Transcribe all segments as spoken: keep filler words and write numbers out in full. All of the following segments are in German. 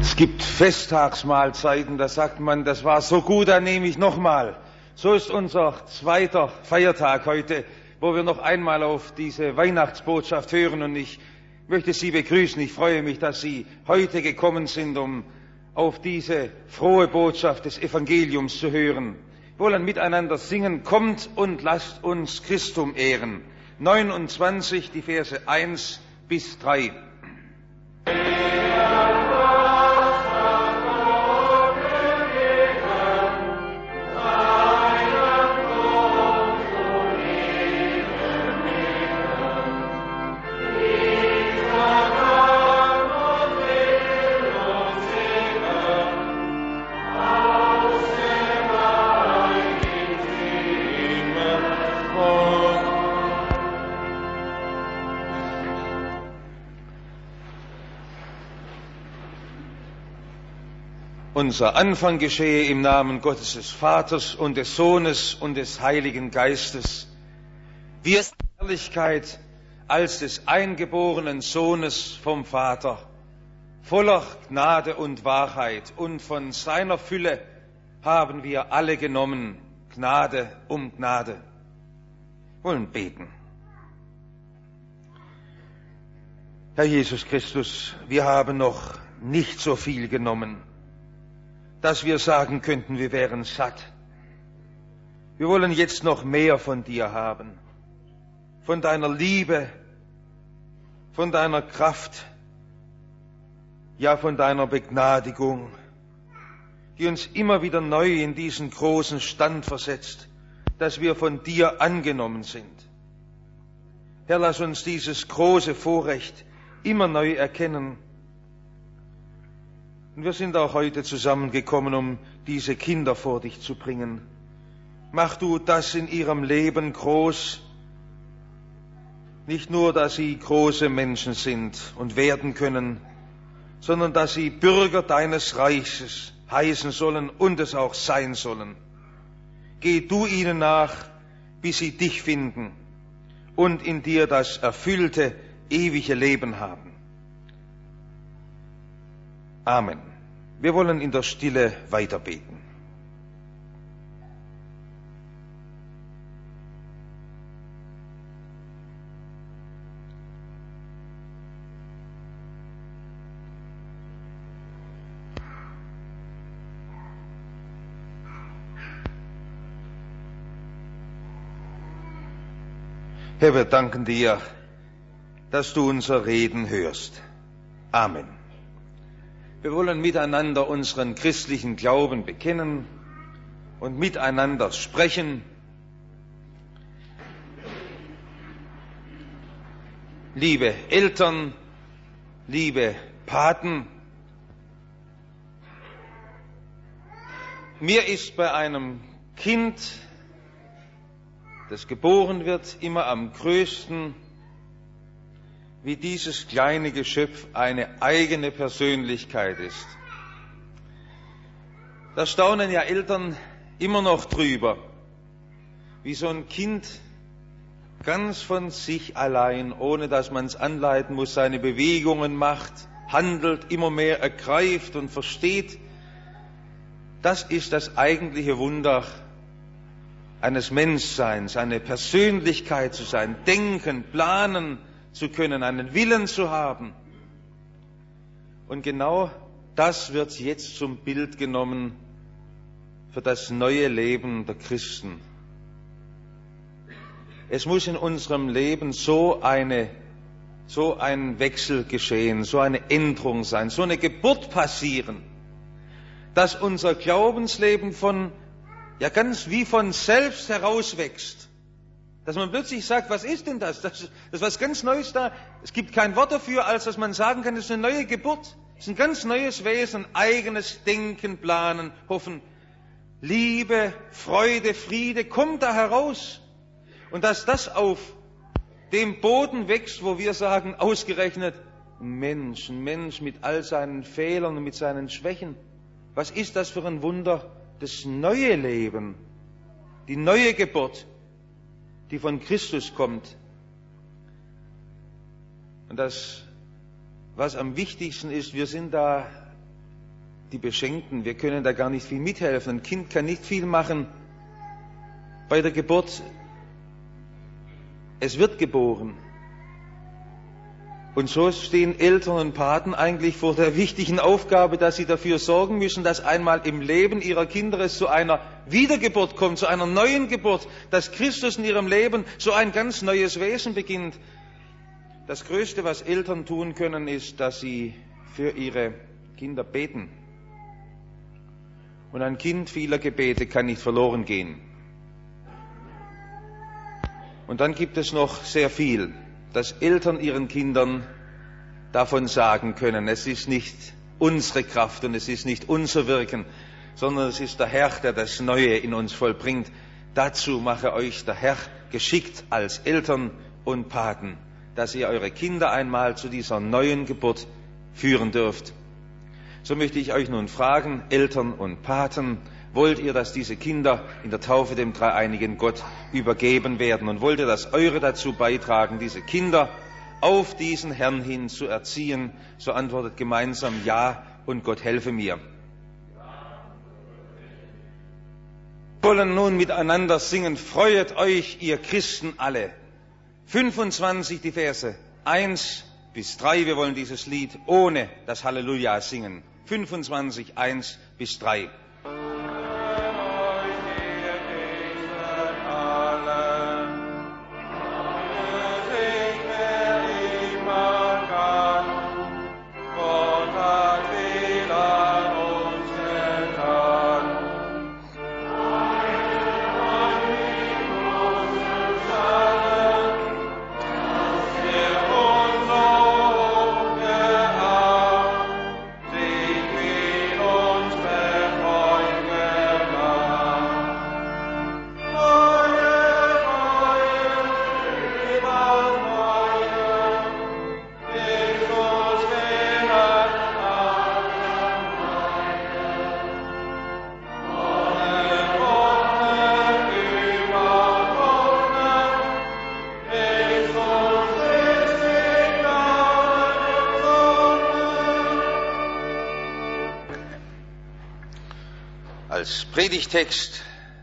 Es gibt Festtagsmahlzeiten, da sagt man, das war so gut, da nehme ich nochmal. So ist unser zweiter Feiertag heute, wo wir noch einmal auf diese Weihnachtsbotschaft hören. Und ich möchte Sie begrüßen. Ich freue mich, dass Sie heute gekommen sind, um auf diese frohe Botschaft des Evangeliums zu hören. Wir wollen miteinander singen, kommt und lasst uns Christum ehren. neunundzwanzig, die Verse eins bis drei. Unser Anfang geschehe im Namen Gottes des Vaters und des Sohnes und des Heiligen Geistes. Wir sind die Herrlichkeit als des eingeborenen Sohnes vom Vater, voller Gnade und Wahrheit, und von seiner Fülle haben wir alle genommen, Gnade um Gnade. Wir wollen beten. Herr Jesus Christus, wir haben noch nicht so viel genommen, dass wir sagen könnten, wir wären satt. Wir wollen jetzt noch mehr von dir haben, von deiner Liebe, von deiner Kraft, ja von deiner Begnadigung, die uns immer wieder neu in diesen großen Stand versetzt, dass wir von dir angenommen sind. Herr, lass uns dieses große Vorrecht immer neu erkennen. Und wir sind auch heute zusammengekommen, um diese Kinder vor dich zu bringen. Mach du das in ihrem Leben groß. Nicht nur, dass sie große Menschen sind und werden können, sondern dass sie Bürger deines Reiches heißen sollen und es auch sein sollen. Geh du ihnen nach, bis sie dich finden und in dir das erfüllte, ewige Leben haben. Amen. Wir wollen in der Stille weiterbeten. Herr, wir danken dir, dass du unser Reden hörst. Amen. Wir wollen miteinander unseren christlichen Glauben bekennen und miteinander sprechen. Liebe Eltern, liebe Paten, mir ist bei einem Kind, das geboren wird, immer am größten, wie dieses kleine Geschöpf eine eigene Persönlichkeit ist. Da staunen ja Eltern immer noch drüber, wie so ein Kind ganz von sich allein, ohne dass man es anleiten muss, seine Bewegungen macht, handelt, immer mehr ergreift und versteht. Das ist das eigentliche Wunder eines Menschseins, eine Persönlichkeit zu sein, denken, planen zu können, einen Willen zu haben. Und genau das wird jetzt zum Bild genommen für das neue Leben der Christen. Es muss in unserem Leben so eine, so ein Wechsel geschehen, so eine Änderung sein, so eine Geburt passieren, dass unser Glaubensleben von, ja ganz wie von selbst herauswächst. Dass man plötzlich sagt, was ist denn das? Das ist was ganz Neues da. Es gibt kein Wort dafür, als dass man sagen kann, das ist eine neue Geburt. Es ist ein ganz neues Wesen, eigenes Denken, Planen, Hoffen. Liebe, Freude, Friede kommt da heraus. Und dass das auf dem Boden wächst, wo wir sagen, ausgerechnet, Mensch, ein Mensch mit all seinen Fehlern und mit seinen Schwächen. Was ist das für ein Wunder? Das neue Leben, die neue Geburt, die von Christus kommt. Und das, was am wichtigsten ist, wir sind da die Beschenkten, wir können da gar nicht viel mithelfen. Ein Kind kann nicht viel machen bei der Geburt. Es wird geboren. Und so stehen Eltern und Paten eigentlich vor der wichtigen Aufgabe, dass sie dafür sorgen müssen, dass einmal im Leben ihrer Kinder es zu einer Wiedergeburt kommt, zu einer neuen Geburt, dass Christus in ihrem Leben so ein ganz neues Wesen beginnt. Das Größte, was Eltern tun können, ist, dass sie für ihre Kinder beten. Und ein Kind vieler Gebete kann nicht verloren gehen. Und dann gibt es noch sehr viel, dass Eltern ihren Kindern davon sagen können, es ist nicht unsere Kraft und es ist nicht unser Wirken, sondern es ist der Herr, der das Neue in uns vollbringt. Dazu mache euch der Herr geschickt als Eltern und Paten, dass ihr eure Kinder einmal zu dieser neuen Geburt führen dürft. So möchte ich euch nun fragen, Eltern und Paten, wollt ihr, dass diese Kinder in der Taufe dem dreieinigen Gott übergeben werden? Und wollt ihr, dass eure dazu beitragen, diese Kinder auf diesen Herrn hin zu erziehen? So antwortet gemeinsam Ja und Gott helfe mir. Wir wollen nun miteinander singen, freuet euch, ihr Christen alle. fünfundzwanzig, die Verse eins bis drei. Wir wollen dieses Lied ohne das Halleluja singen. fünfundzwanzig, eins bis drei. Als Predigtext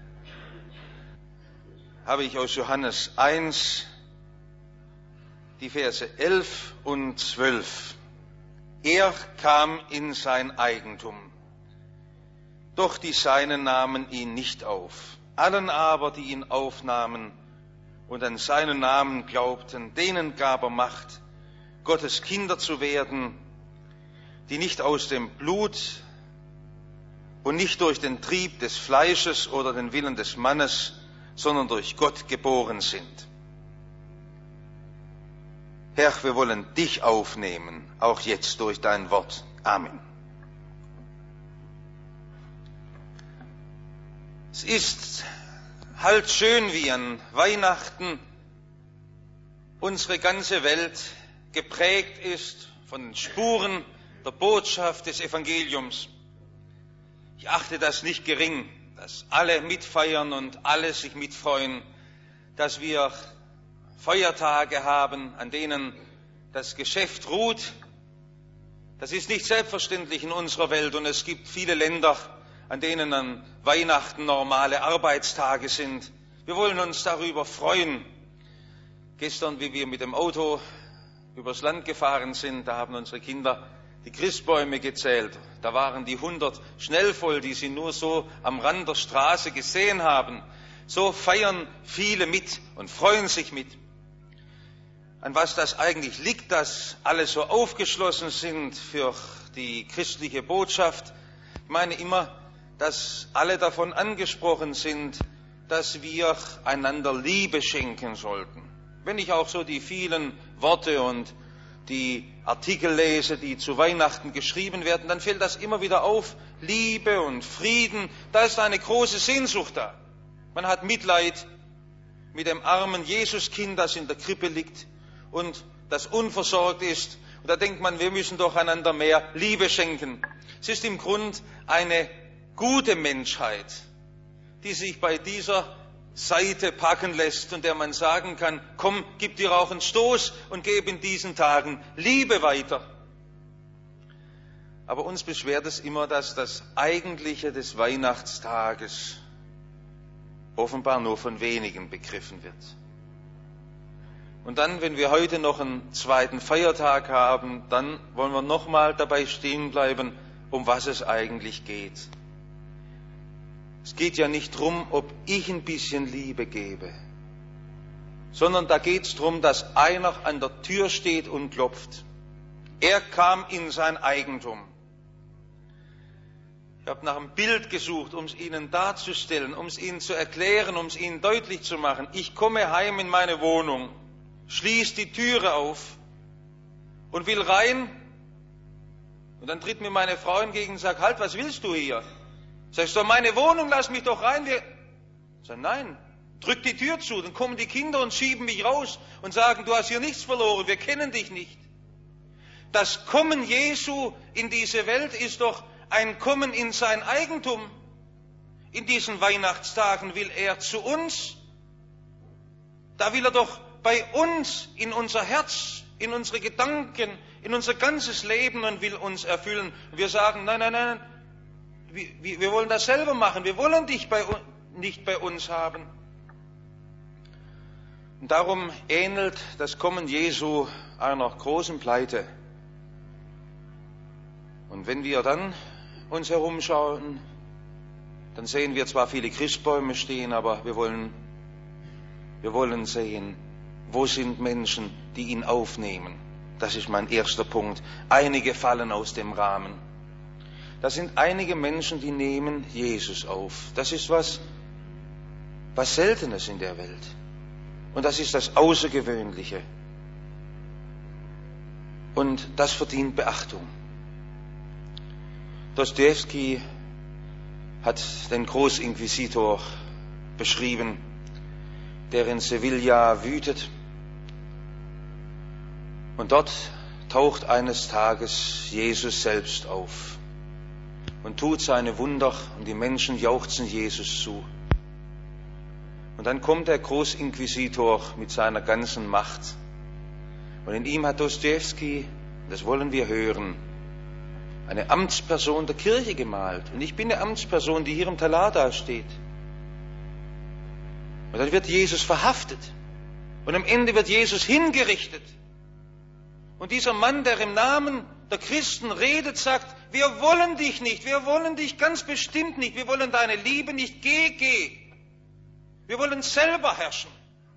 habe ich aus Johannes eins die Verse elf und zwölf. Er kam in sein Eigentum, doch die Seinen nahmen ihn nicht auf. Allen aber, die ihn aufnahmen und an seinen Namen glaubten, denen gab er Macht, Gottes Kinder zu werden, die nicht aus dem Blut und nicht durch den Trieb des Fleisches oder den Willen des Mannes, sondern durch Gott geboren sind. Herr, wir wollen dich aufnehmen, auch jetzt durch dein Wort. Amen. Es ist halt schön, wie an Weihnachten unsere ganze Welt geprägt ist von den Spuren der Botschaft des Evangeliums. Ich achte das nicht gering, dass alle mitfeiern und alle sich mitfreuen, dass wir Feiertage haben, an denen das Geschäft ruht. Das ist nicht selbstverständlich in unserer Welt und es gibt viele Länder, an denen an Weihnachten normale Arbeitstage sind. Wir wollen uns darüber freuen. Gestern, wie wir mit dem Auto übers Land gefahren sind, da haben unsere Kinder die Christbäume gezählt. Da waren die hundert schnell voll, die sie nur so am Rand der Straße gesehen haben. So feiern viele mit und freuen sich mit. An was das eigentlich liegt, dass alle so aufgeschlossen sind für die christliche Botschaft? Ich meine immer, dass alle davon angesprochen sind, dass wir einander Liebe schenken sollten. Wenn ich auch so die vielen Worte und die Artikel lese, die zu Weihnachten geschrieben werden, dann fällt das immer wieder auf. Liebe und Frieden, da ist eine große Sehnsucht da. Man hat Mitleid mit dem armen Jesuskind, das in der Krippe liegt und das unversorgt ist. Und da denkt man, wir müssen doch einander mehr Liebe schenken. Es ist im Grund eine gute Menschheit, die sich bei dieser Seite packen lässt und der man sagen kann, komm, gib dir auch einen Stoß und gib in diesen Tagen Liebe weiter. Aber uns beschwert es immer, dass das Eigentliche des Weihnachtstages offenbar nur von wenigen begriffen wird. Und dann, wenn wir heute noch einen zweiten Feiertag haben, dann wollen wir nochmal dabei stehen bleiben, um was es eigentlich geht. Es geht ja nicht darum, ob ich ein bisschen Liebe gebe, sondern da geht es darum, dass einer an der Tür steht und klopft. Er kam in sein Eigentum. Ich habe nach einem Bild gesucht, um es Ihnen darzustellen, um es Ihnen zu erklären, um es Ihnen deutlich zu machen. Ich komme heim in meine Wohnung, schließe die Türe auf und will rein. Und dann tritt mir meine Frau entgegen und sagt, halt, was willst du hier? Sag ich, doch meine Wohnung, lass mich doch rein. Wir... Ich sage, nein, drück die Tür zu. Dann kommen die Kinder und schieben mich raus und sagen, du hast hier nichts verloren, wir kennen dich nicht. Das Kommen Jesu in diese Welt ist doch ein Kommen in sein Eigentum. In diesen Weihnachtstagen will er zu uns. Da will er doch bei uns, in unser Herz, in unsere Gedanken, in unser ganzes Leben und will uns erfüllen. Wir sagen, nein, nein, nein, wir, wir wollen das selber machen. Wir wollen dich bei, nicht bei uns haben. Und darum ähnelt das Kommen Jesu einer großen Pleite. Und wenn wir dann uns herumschauen, dann sehen wir zwar viele Christbäume stehen, aber wir wollen, wir wollen sehen, wo sind Menschen, die ihn aufnehmen. Das ist mein erster Punkt. Einige fallen aus dem Rahmen. Das sind einige Menschen, die nehmen Jesus auf. Das ist was, was Seltenes in der Welt. Und das ist das Außergewöhnliche. Und das verdient Beachtung. Dostojewski hat den Großinquisitor beschrieben, der in Sevilla wütet. Und dort taucht eines Tages Jesus selbst auf und tut seine Wunder und die Menschen jauchzen Jesus zu. Und dann kommt der Großinquisitor mit seiner ganzen Macht. Und in ihm hat Dostojewski, das wollen wir hören, eine Amtsperson der Kirche gemalt. Und ich bin eine Amtsperson, die hier im Talar da steht. Und dann wird Jesus verhaftet. Und am Ende wird Jesus hingerichtet. Und dieser Mann, der im Namen der Christen redet, sagt, wir wollen dich nicht, wir wollen dich ganz bestimmt nicht, wir wollen deine Liebe nicht, geh, geh. Wir wollen selber herrschen.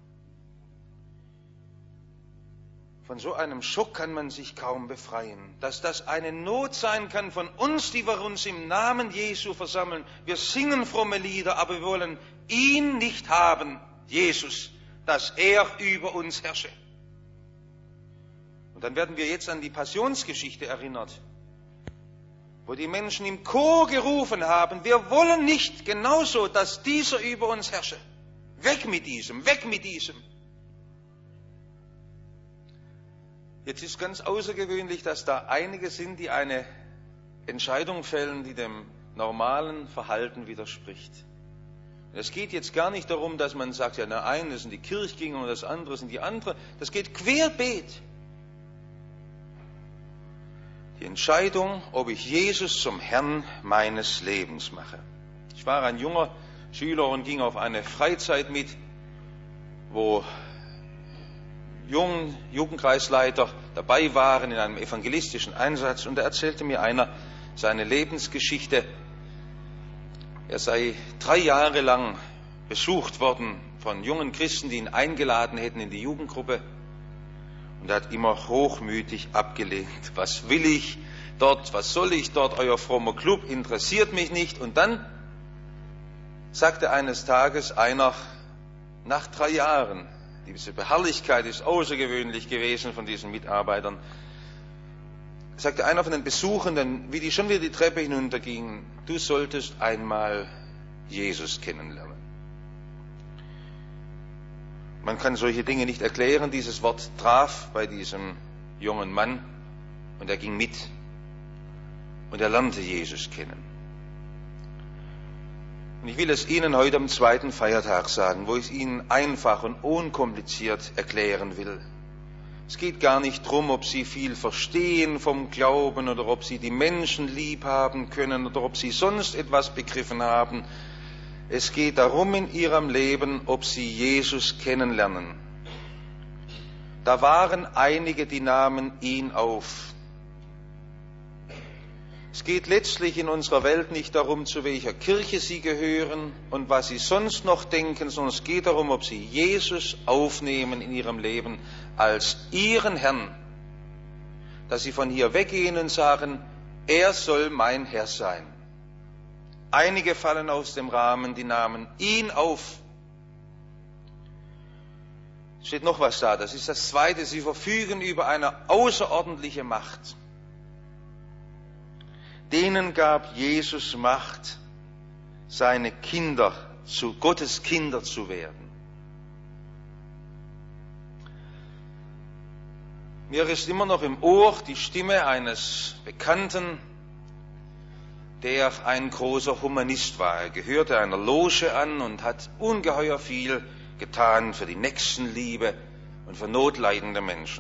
Von so einem Schock kann man sich kaum befreien, dass das eine Not sein kann von uns, die wir uns im Namen Jesu versammeln. Wir singen fromme Lieder, aber wir wollen ihn nicht haben, Jesus, dass er über uns herrsche. Und dann werden wir jetzt an die Passionsgeschichte erinnert, wo die Menschen im Chor gerufen haben, wir wollen nicht genauso, dass dieser über uns herrsche. Weg mit diesem, weg mit diesem. Jetzt ist ganz außergewöhnlich, dass da einige sind, die eine Entscheidung fällen, die dem normalen Verhalten widerspricht. Es geht jetzt gar nicht darum, dass man sagt, ja, der eine sind die Kirchgänger und das andere sind die anderen. Das geht querbeet. Die Entscheidung, ob ich Jesus zum Herrn meines Lebens mache. Ich war ein junger Schüler und ging auf eine Freizeit mit, wo jungen Jugendkreisleiter dabei waren in einem evangelistischen Einsatz. Und da erzählte mir einer seine Lebensgeschichte. Er sei drei Jahre lang besucht worden von jungen Christen, die ihn eingeladen hätten in die Jugendgruppe. Und er hat immer hochmütig abgelehnt. Was will ich dort? Was soll ich dort? Euer frommer Club interessiert mich nicht. Und dann sagte eines Tages einer, nach drei Jahren, diese Beharrlichkeit ist außergewöhnlich gewesen von diesen Mitarbeitern, sagte einer von den Besuchenden, wie die schon wieder die Treppe hinuntergingen, du solltest einmal Jesus kennenlernen. Man kann solche Dinge nicht erklären. Dieses Wort traf bei diesem jungen Mann und er ging mit und er lernte Jesus kennen. Und ich will es Ihnen heute am zweiten Feiertag sagen, wo ich es Ihnen einfach und unkompliziert erklären will. Es geht gar nicht darum, ob sie viel verstehen vom Glauben oder ob sie die Menschen lieb haben können oder ob sie sonst etwas begriffen haben. Es geht darum in ihrem Leben, ob sie Jesus kennenlernen. Da waren einige, die nahmen ihn auf. Es geht letztlich in unserer Welt nicht darum, zu welcher Kirche sie gehören und was sie sonst noch denken, sondern es geht darum, ob sie Jesus aufnehmen in ihrem Leben als ihren Herrn, dass sie von hier weggehen und sagen, er soll mein Herr sein. Einige fallen aus dem Rahmen, die nahmen ihn auf. Es steht noch was da, das ist das Zweite, sie verfügen über eine außerordentliche Macht. Denen gab Jesus Macht, seine Kinder, zu Gottes Kinder zu werden. Mir ist immer noch im Ohr die Stimme eines Bekannten, der ein großer Humanist war. Er gehörte einer Loge an und hat ungeheuer viel getan für die Nächstenliebe und für notleidende Menschen.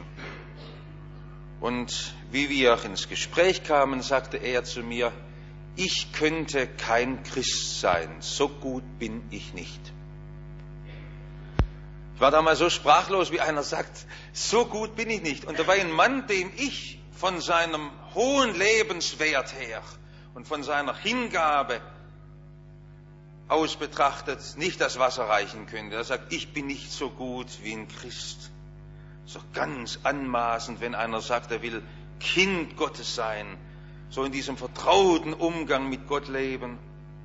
Und wie wir ins Gespräch kamen, sagte er zu mir, ich könnte kein Christ sein, so gut bin ich nicht. Ich war damals so sprachlos, wie einer sagt, so gut bin ich nicht. Und dabei ein Mann, dem ich von seinem hohen Lebenswert her und von seiner Hingabe aus betrachtet nicht das Wasser reichen könnte. Er sagt, ich bin nicht so gut wie ein Christ. So ganz anmaßend, wenn einer sagt, er will Kind Gottes sein, so in diesem vertrauten Umgang mit Gott leben.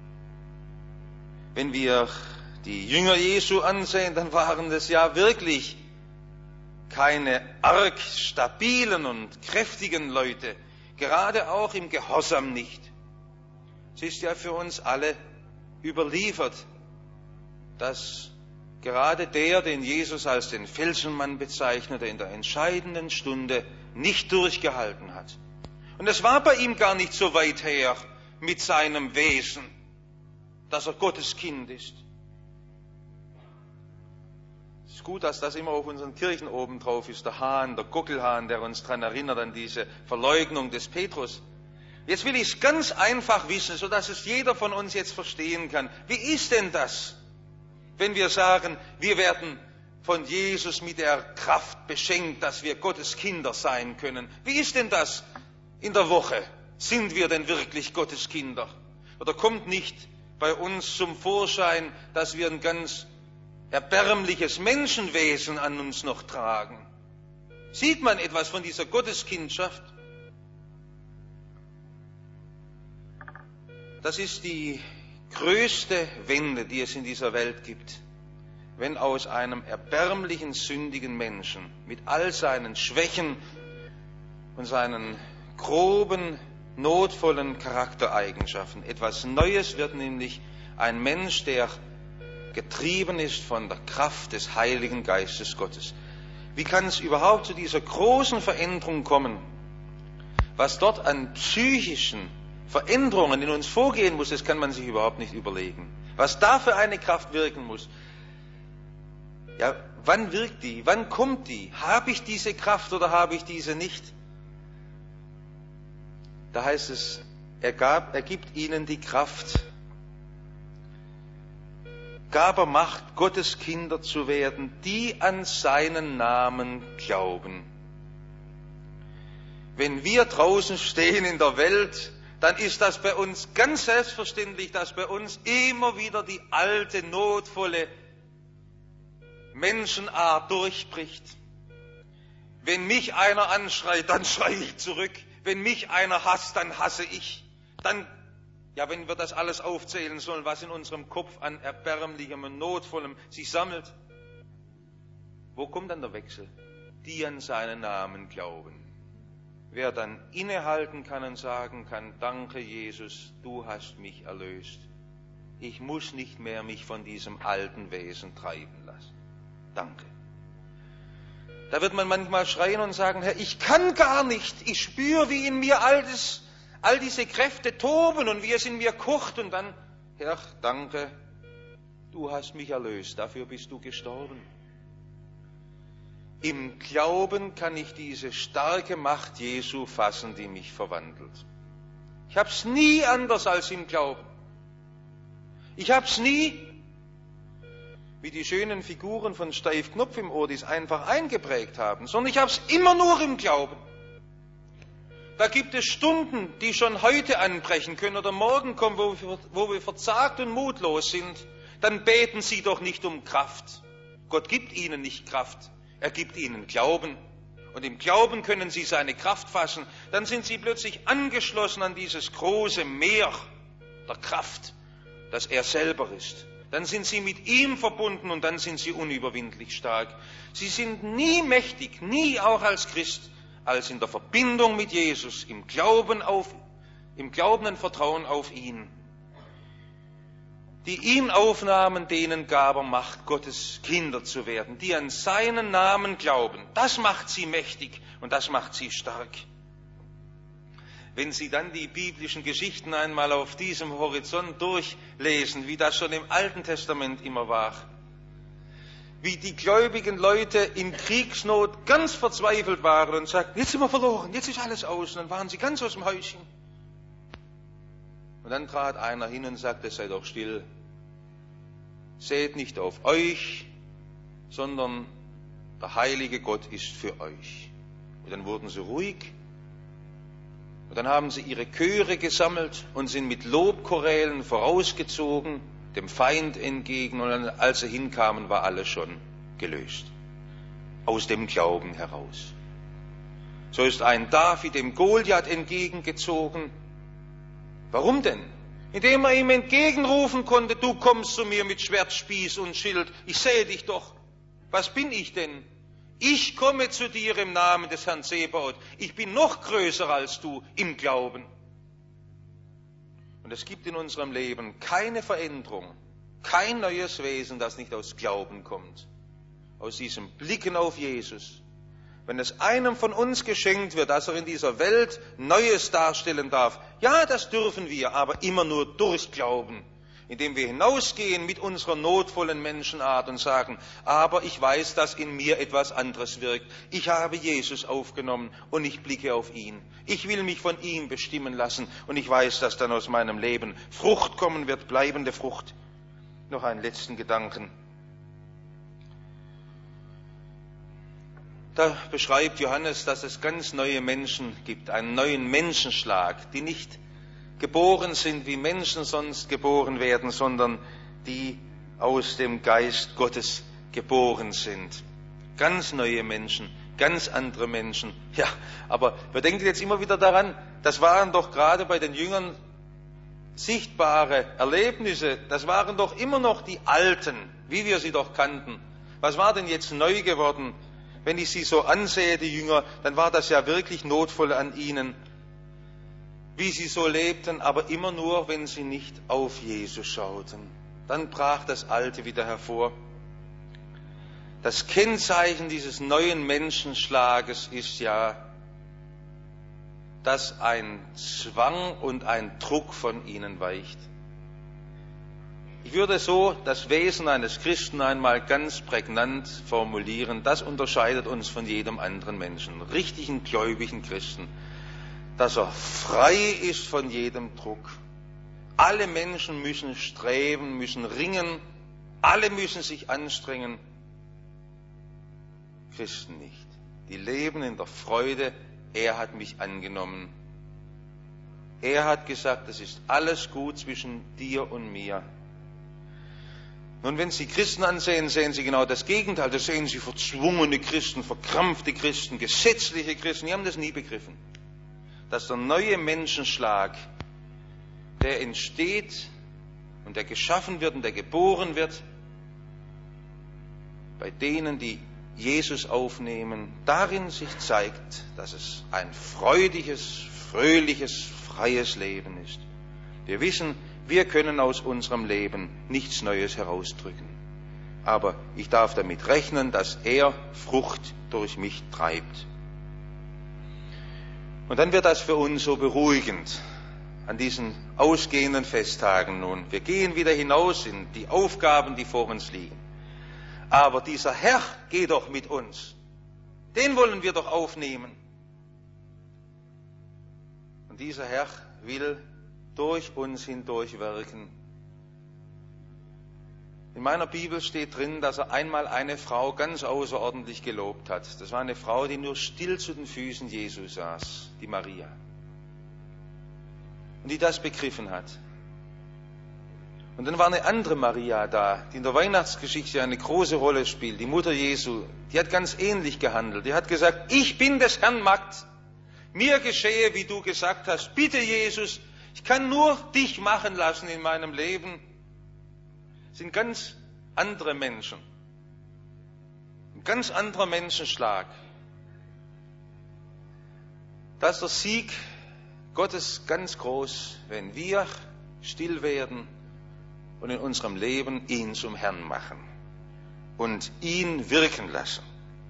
Wenn wir die Jünger Jesu ansehen, dann waren das ja wirklich keine arg stabilen und kräftigen Leute, gerade auch im Gehorsam nicht. Es ist ja für uns alle überliefert, dass gerade der, den Jesus als den Felsenmann bezeichnete, in der entscheidenden Stunde nicht durchgehalten hat. Und es war bei ihm gar nicht so weit her mit seinem Wesen, dass er Gottes Kind ist. Es ist gut, dass das immer auf unseren Kirchen oben drauf ist, der Hahn, der Gockelhahn, der uns daran erinnert an diese Verleugnung des Petrus. Jetzt will ich es ganz einfach wissen, sodass es jeder von uns jetzt verstehen kann. Wie ist denn das, wenn wir sagen, wir werden von Jesus mit der Kraft beschenkt, dass wir Gottes Kinder sein können? Wie ist denn das in der Woche? Sind wir denn wirklich Gottes Kinder? Oder kommt nicht bei uns zum Vorschein, dass wir ein ganz erbärmliches Menschenwesen an uns noch tragen? Sieht man etwas von dieser Gotteskindschaft? Das ist die größte Wende, die es in dieser Welt gibt, wenn aus einem erbärmlichen, sündigen Menschen mit all seinen Schwächen und seinen groben, notvollen Charaktereigenschaften etwas Neues wird, nämlich ein Mensch, der getrieben ist von der Kraft des Heiligen Geistes Gottes. Wie kann es überhaupt zu dieser großen Veränderung kommen? Was dort an psychischen Veränderungen in uns vorgehen muss, das kann man sich überhaupt nicht überlegen. Was da für eine Kraft wirken muss. Ja, wann wirkt die? Wann kommt die? Habe ich diese Kraft oder habe ich diese nicht? Da heißt es, er, gab, er gibt ihnen die Kraft. Gab er Macht, Gottes Kinder zu werden, die an seinen Namen glauben. Wenn wir draußen stehen in der Welt, dann ist das bei uns ganz selbstverständlich, dass bei uns immer wieder die alte, notvolle Menschenart durchbricht. Wenn mich einer anschreit, dann schreie ich zurück. Wenn mich einer hasst, dann hasse ich. Dann, ja, wenn wir das alles aufzählen sollen, was in unserem Kopf an erbärmlichem und notvollem sich sammelt, wo kommt dann der Wechsel? Die an seinen Namen glauben. Wer dann innehalten kann und sagen kann, danke Jesus, du hast mich erlöst. Ich muss nicht mehr mich von diesem alten Wesen treiben lassen. Danke. Da wird man manchmal schreien und sagen, Herr, ich kann gar nicht. Ich spüre, wie in mir all, das, all diese Kräfte toben und wie es in mir kocht. Und dann, Herr, danke, du hast mich erlöst. Dafür bist du gestorben. Im Glauben kann ich diese starke Macht Jesu fassen, die mich verwandelt. Ich habe es nie anders als im Glauben. Ich habe es nie, wie die schönen Figuren von Steif Knopf im Ohr, die es einfach eingeprägt haben, sondern ich habe es immer nur im Glauben. Da gibt es Stunden, die schon heute anbrechen können oder morgen kommen, wo wir, wo wir verzagt und mutlos sind. Dann beten Sie doch nicht um Kraft. Gott gibt Ihnen nicht Kraft, er gibt Ihnen Glauben. Und im Glauben können Sie seine Kraft fassen. Dann sind Sie plötzlich angeschlossen an dieses große Meer der Kraft, das er selber ist. Dann sind Sie mit ihm verbunden und dann sind Sie unüberwindlich stark. Sie sind nie mächtig, nie auch als Christ, als in der Verbindung mit Jesus, im Glauben auf, im glaubenden Vertrauen auf ihn. Die ihn aufnahmen, denen gab er Macht, Gottes Kinder zu werden, die an seinen Namen glauben. Das macht sie mächtig und das macht sie stark. Wenn Sie dann die biblischen Geschichten einmal auf diesem Horizont durchlesen, wie das schon im Alten Testament immer war, wie die gläubigen Leute in Kriegsnot ganz verzweifelt waren und sagten, jetzt sind wir verloren, jetzt ist alles aus. Und dann waren sie ganz aus dem Häuschen. Und dann trat einer hin und sagte, seid doch still. Seht nicht auf euch, sondern der heilige Gott ist für euch. Und dann wurden sie ruhig. Und dann haben sie ihre Chöre gesammelt und sind mit Lobchorälen vorausgezogen, dem Feind entgegen. Und dann, als sie hinkamen, war alles schon gelöst. Aus dem Glauben heraus. So ist ein David dem Goliath entgegengezogen. Warum denn? Indem er ihm entgegenrufen konnte, du kommst zu mir mit Schwert, Spieß und Schild. Ich sehe dich doch. Was bin ich denn? Ich komme zu dir im Namen des Herrn Zebaoth. Ich bin noch größer als du im Glauben. Und es gibt in unserem Leben keine Veränderung, kein neues Wesen, das nicht aus Glauben kommt. Aus diesem Blicken auf Jesus. Wenn es einem von uns geschenkt wird, dass er in dieser Welt Neues darstellen darf, ja, das dürfen wir, aber immer nur durch Glauben, indem wir hinausgehen mit unserer notvollen Menschenart und sagen, aber ich weiß, dass in mir etwas anderes wirkt. Ich habe Jesus aufgenommen und ich blicke auf ihn. Ich will mich von ihm bestimmen lassen und ich weiß, dass dann aus meinem Leben Frucht kommen wird, bleibende Frucht. Noch einen letzten Gedanken. Da beschreibt Johannes, dass es ganz neue Menschen gibt, einen neuen Menschenschlag, die nicht geboren sind, wie Menschen sonst geboren werden, sondern die aus dem Geist Gottes geboren sind. Ganz neue Menschen, ganz andere Menschen. Ja, aber wir denken jetzt immer wieder daran, das waren doch gerade bei den Jüngern sichtbare Erlebnisse, das waren doch immer noch die Alten, wie wir sie doch kannten. Was war denn jetzt neu geworden? Wenn ich sie so ansehe, die Jünger, dann war das ja wirklich notvoll an ihnen, wie sie so lebten, aber immer nur, wenn sie nicht auf Jesus schauten. Dann brach das Alte wieder hervor. Das Kennzeichen dieses neuen Menschenschlages ist ja, dass ein Zwang und ein Druck von ihnen weicht. Ich würde so das Wesen eines Christen einmal ganz prägnant formulieren. Das unterscheidet uns von jedem anderen Menschen, richtigen gläubigen Christen, dass er frei ist von jedem Druck. Alle Menschen müssen streben, müssen ringen, alle müssen sich anstrengen. Christen nicht. Die leben in der Freude, er hat mich angenommen. Er hat gesagt, es ist alles gut zwischen dir und mir. Nun, wenn Sie Christen ansehen, sehen Sie genau das Gegenteil. Da sehen Sie verzwungene Christen, verkrampfte Christen, gesetzliche Christen. Die haben das nie begriffen. Dass der neue Menschenschlag, der entsteht und der geschaffen wird und der geboren wird, bei denen, die Jesus aufnehmen, darin sich zeigt, dass es ein freudiges, fröhliches, freies Leben ist. Wir wissen, wir können aus unserem Leben nichts Neues herausdrücken. Aber ich darf damit rechnen, dass er Frucht durch mich treibt. Und dann wird das für uns so beruhigend an diesen ausgehenden Festtagen nun. Wir gehen wieder hinaus in die Aufgaben, die vor uns liegen. Aber dieser Herr geht doch mit uns. Den wollen wir doch aufnehmen. Und dieser Herr will durch uns hindurch wirken. In meiner Bibel steht drin, dass er einmal eine Frau ganz außerordentlich gelobt hat. Das war eine Frau, die nur still zu den Füßen Jesu saß, die Maria. Und die das begriffen hat. Und dann war eine andere Maria da, die in der Weihnachtsgeschichte eine große Rolle spielt, die Mutter Jesu. Die hat ganz ähnlich gehandelt. Die hat gesagt, ich bin des Herrn Magd. Mir geschehe, wie du gesagt hast. Bitte, Jesus, ich kann nur dich machen lassen in meinem Leben. Das sind ganz andere Menschen. Ein ganz anderer Menschenschlag. Das ist der Sieg Gottes ganz groß, wenn wir still werden und in unserem Leben ihn zum Herrn machen und ihn wirken lassen.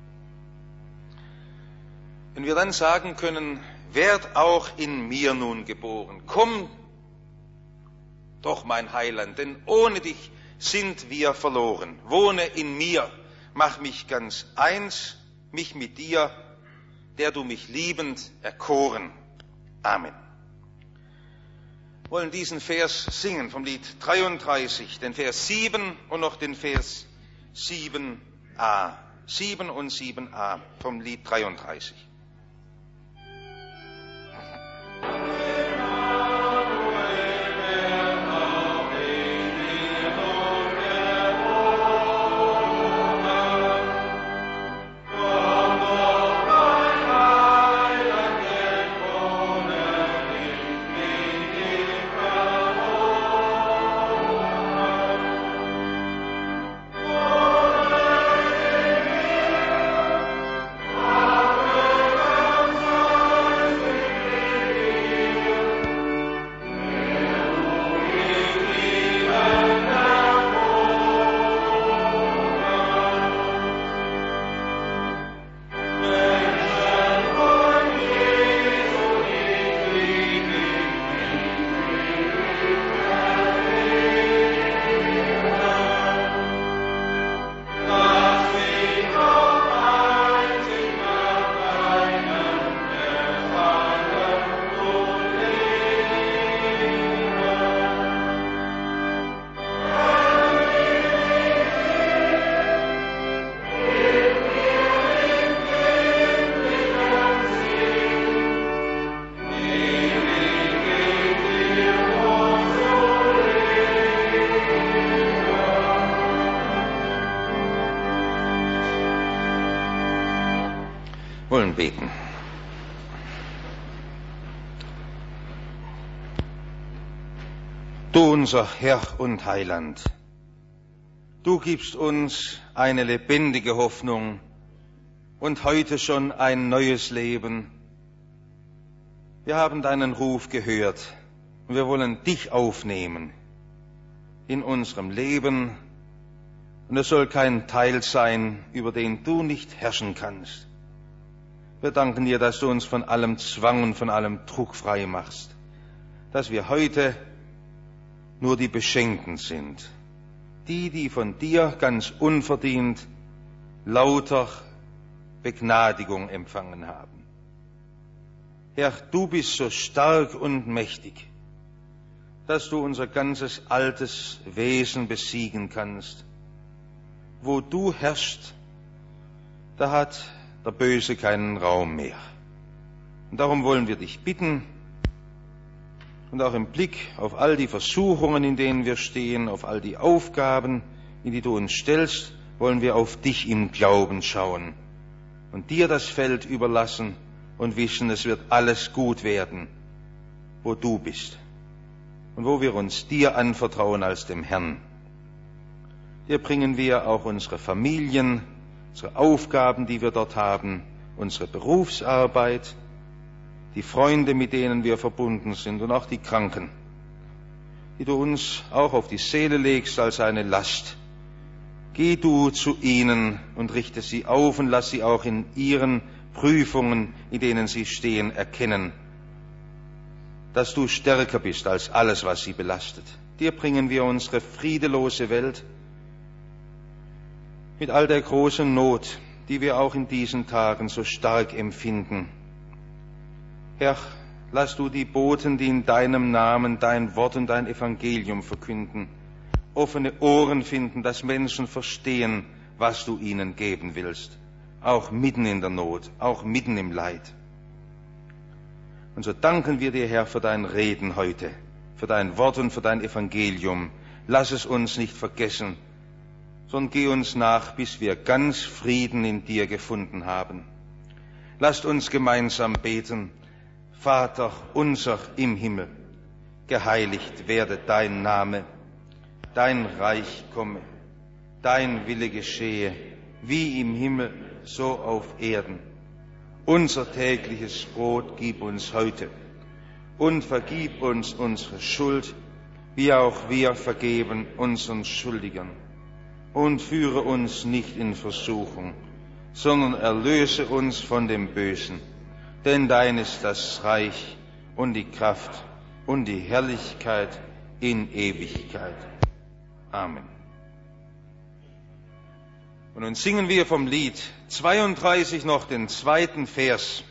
Wenn wir dann sagen können, werd auch in mir nun geboren, komm doch mein Heiland, denn ohne dich sind wir verloren. Wohne in mir, mach mich ganz eins, mich mit dir, der du mich liebend erkoren. Amen. Wir wollen diesen Vers singen vom Lied dreiunddreißig, den Vers sieben und noch den Vers sieben a. sieben und sieben a vom Lied dreiunddreißig. Wollen beten. Du unser Herr und Heiland, du gibst uns eine lebendige Hoffnung und heute schon ein neues Leben. Wir haben deinen Ruf gehört und wir wollen dich aufnehmen in unserem Leben und es soll kein Teil sein, über den du nicht herrschen kannst. Wir danken dir, dass du uns von allem Zwang und von allem Druck frei machst, dass wir heute nur die Beschenkten sind, die, die von dir ganz unverdient lauter Begnadigung empfangen haben. Herr, du bist so stark und mächtig, dass du unser ganzes altes Wesen besiegen kannst. Wo du herrschst, da hat der Böse keinen Raum mehr. Und darum wollen wir dich bitten und auch im Blick auf all die Versuchungen, in denen wir stehen, auf all die Aufgaben, in die du uns stellst, wollen wir auf dich im Glauben schauen und dir das Feld überlassen und wissen, es wird alles gut werden, wo du bist und wo wir uns dir anvertrauen als dem Herrn. Hier bringen wir auch unsere Familien, unsere Aufgaben, die wir dort haben, unsere Berufsarbeit, die Freunde, mit denen wir verbunden sind und auch die Kranken, die du uns auch auf die Seele legst als eine Last. Geh du zu ihnen und richte sie auf und lass sie auch in ihren Prüfungen, in denen sie stehen, erkennen, dass du stärker bist als alles, was sie belastet. Dir bringen wir unsere friedelose Welt mit all der großen Not, die wir auch in diesen Tagen so stark empfinden. Herr, lass du die Boten, die in deinem Namen dein Wort und dein Evangelium verkünden, offene Ohren finden, dass Menschen verstehen, was du ihnen geben willst, auch mitten in der Not, auch mitten im Leid. Und so danken wir dir, Herr, für dein Reden heute, für dein Wort und für dein Evangelium. Lass es uns nicht vergessen, sondern geh uns nach, bis wir ganz Frieden in dir gefunden haben. Lasst uns gemeinsam beten. Vater unser im Himmel, geheiligt werde dein Name, dein Reich komme, dein Wille geschehe, wie im Himmel, so auf Erden. Unser tägliches Brot gib uns heute und vergib uns unsere Schuld, wie auch wir vergeben unseren Schuldigern. Und führe uns nicht in Versuchung, sondern erlöse uns von dem Bösen. Denn dein ist das Reich und die Kraft und die Herrlichkeit in Ewigkeit. Amen. Und nun singen wir vom Lied zweiunddreißig noch den zweiten Vers.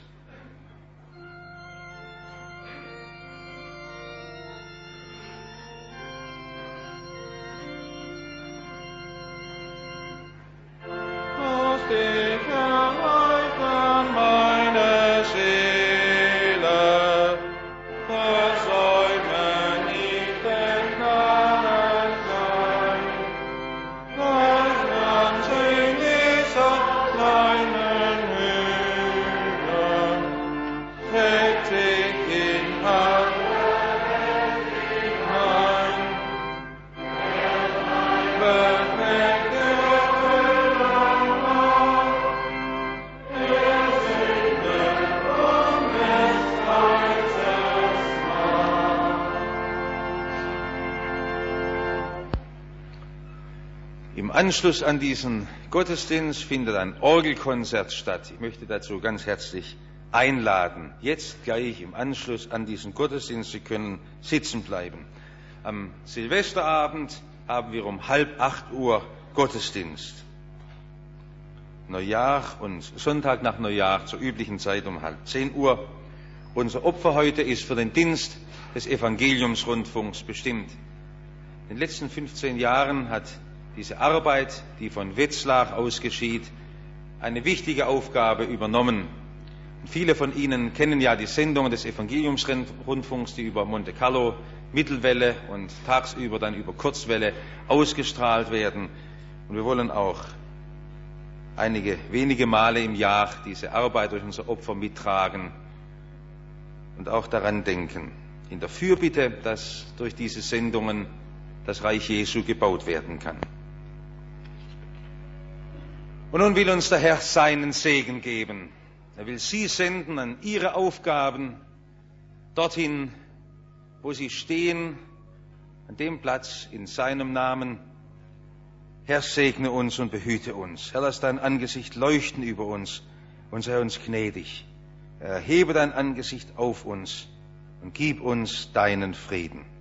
Im Anschluss an diesen Gottesdienst findet ein Orgelkonzert statt. Ich möchte dazu ganz herzlich einladen. Jetzt gleich im Anschluss an diesen Gottesdienst, Sie können sitzen bleiben. Am Silvesterabend haben wir um halb acht Uhr Gottesdienst. Neujahr und Sonntag nach Neujahr zur üblichen Zeit um halb zehn Uhr. Unser Opfer heute ist für den Dienst des Evangeliumsrundfunks bestimmt. In den letzten fünfzehn Jahren hat diese Arbeit, die von Wetzlar aus geschieht, eine wichtige Aufgabe übernommen. Und viele von Ihnen kennen ja die Sendungen des Evangeliumsrundfunks, die über Monte Carlo, Mittelwelle und tagsüber dann über Kurzwelle ausgestrahlt werden. Und wir wollen auch einige wenige Male im Jahr diese Arbeit durch unser Opfer mittragen und auch daran denken, in der Fürbitte, dass durch diese Sendungen das Reich Jesu gebaut werden kann. Und nun will uns der Herr seinen Segen geben. Er will Sie senden an Ihre Aufgaben, dorthin, wo Sie stehen, an dem Platz in seinem Namen. Herr, segne uns und behüte uns. Herr, lass dein Angesicht leuchten über uns und sei uns gnädig. Erhebe dein Angesicht auf uns und gib uns deinen Frieden.